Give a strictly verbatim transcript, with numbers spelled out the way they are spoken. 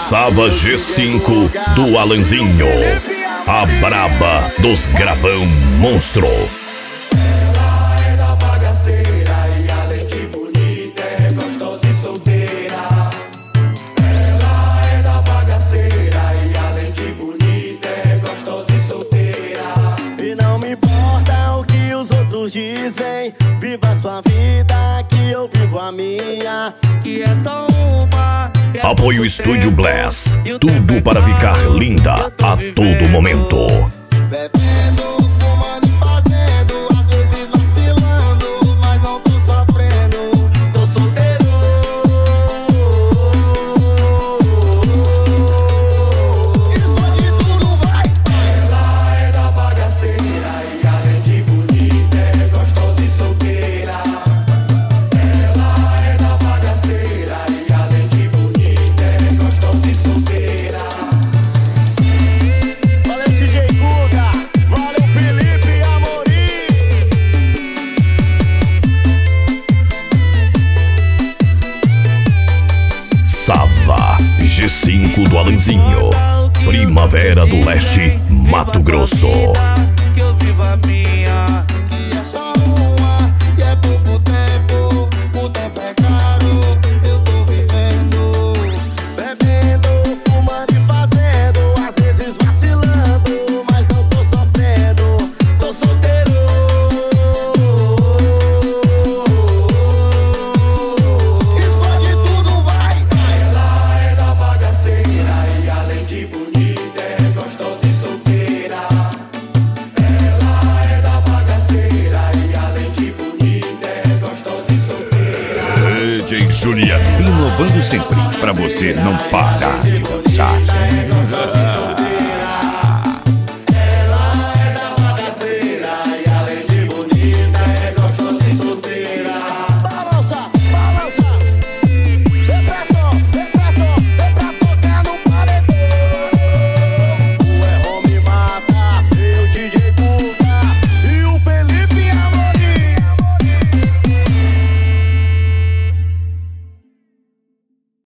Sava G cinco do Alanzinho, a braba dos gravão monstro. Ela é da bagaceira e além de bonita é gostosa e solteira. Ela é da bagaceira e além de bonita é gostosa e solteira. E não me importa o que os outros dizem, viva a sua vida que eu vivo a minha, que é só uma. Apoio Estúdio Bless, tudo para ficar linda a todo momento. Bebendo, fumando e fazendo, às vezes vacilando, mas não tô sofrendo, tô solteiro. Explode tudo, vai! Ela é da bagaceira e além de bonita é gostosa e solteira. Ela é da bagaceira e além de bonita é gostosa e solteira. Valeu, D J Guga, valeu, Felipe Amorim. Sava G cinco do Alanzinho, Primavera do Leste, Mato Grosso. Que eu vivo a minha, que é só uma, e é pouco tempo, o tempo é caro, eu tô vivendo, bebendo, fumando e fazendo, às vezes vacilando, mas não tô sofrendo, tô solteiro. Explode tudo, vai! Ela é da bagaceira e além de bonita é gostosa e solteira. Ela é da bagaceira e além de bonita é gostosa e solteira. D J Juliano, inovando sempre pra você não parar de dançar.